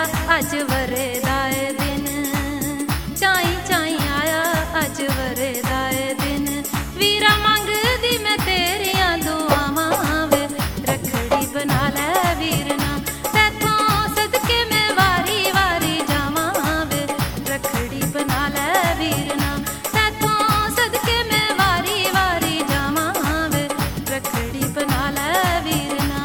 अज वरे दाए दिन, चाई चाई आया अज वरे दाए दिन। वीरा मंगदी मैं तेरिया दुआवां वे, रखड़ी बना लै वीरना तैथों सदके मैं वारी वारी जावां वे, रखड़ी बना लै वीरना तैथों सदके मैं वारी वारी जावां वे, रखड़ी बना लै वीरना।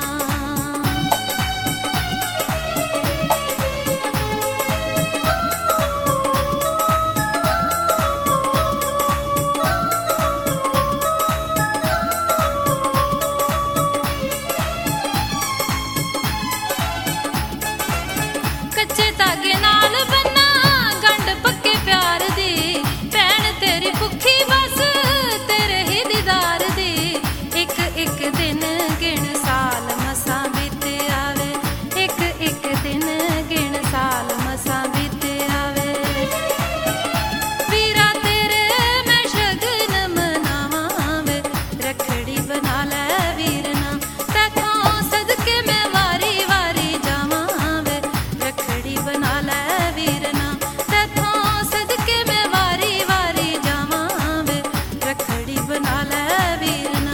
कच्चे धागे नाल बन्ना गंढ पक्के प्यार दी, भैन तेरी भुखी बस तेरे ही दीदार दी। एक एक दिन गिण साल मसां बीते आवे, एक एक दिन गिण साल मसां बीते आवे। वीरा तेरे मैं शगन मनावां वे, रखड़ी बना लै वीरना तैथों सदके मैं वारी वारी जावां वे, रखड़ी बना लै वीरना तैथों सदके मैं वारी वारी जावां वे, रखड़ी बना लै वीरना।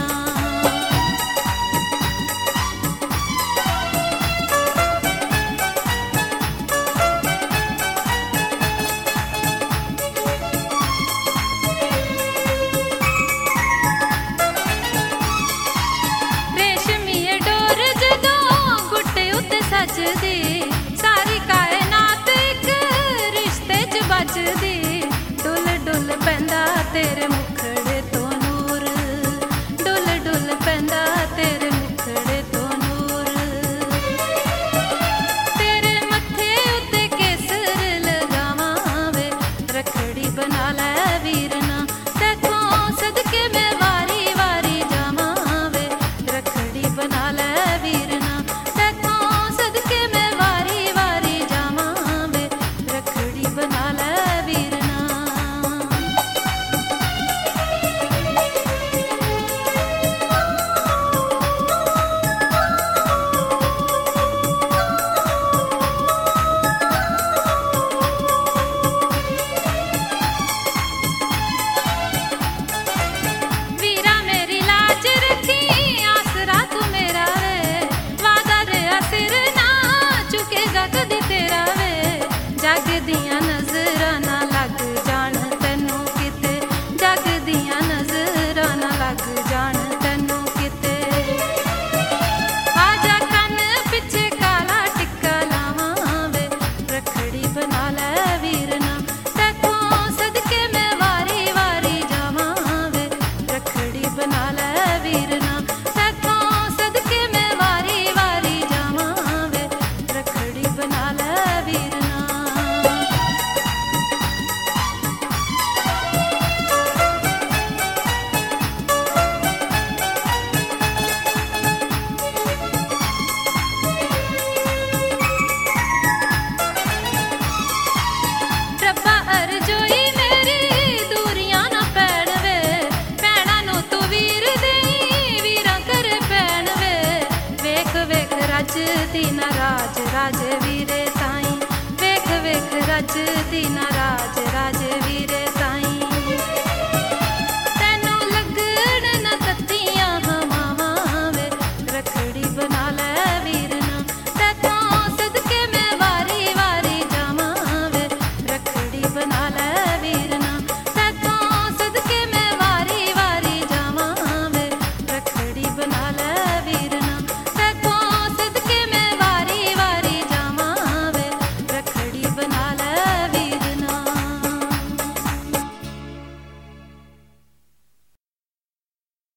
रेशमीए डोर जदों गुट्टे उत्ते सजदी, सारी कायनात इक रिश्ते च बजदी। डुल डुल पैंदा तेरे मुखड़े तो नूर, डुल डुल पैंदा तेरे मुखड़े तो नूर। तेरे मत्थे उत्ते केसर लगावां वे, रखड़ी बना लै वीरना तैथों सदके मैं वारी वारी जावां वे, रखड़ी बना लै वीरना तैथों सदके मैं वारी वारी जावां वे, रखड़ी बना लै वीरना। वीरा मेरी लाज रखी आसरा तू मेरा वे, वादा रेहा सिर ना चुकेगा कदी तेरा वे। जग दियां नजरां ना लग जाण तैनूं किते, जग दियां नजरां ना लग जाण तैनूं किते। आजा कन पिछे काला टिक्का लावां वे, रखड़ी बना लै वीरना तैथों सदके मैं वारी वारी जावां वे, रखड़ी बना लै वीरना तैथों सदके मैं वारी वारी जावां वे, रखड़ी बना लै वीरना। रब्बा अरजोई मेरी दूरियां ना पैण वे, भैणां नूं तू वीर देई वीरां कर पैण वे। वेख वेख रजदी ना राज राज वीरे ताईं, वेख वेख रजदी ना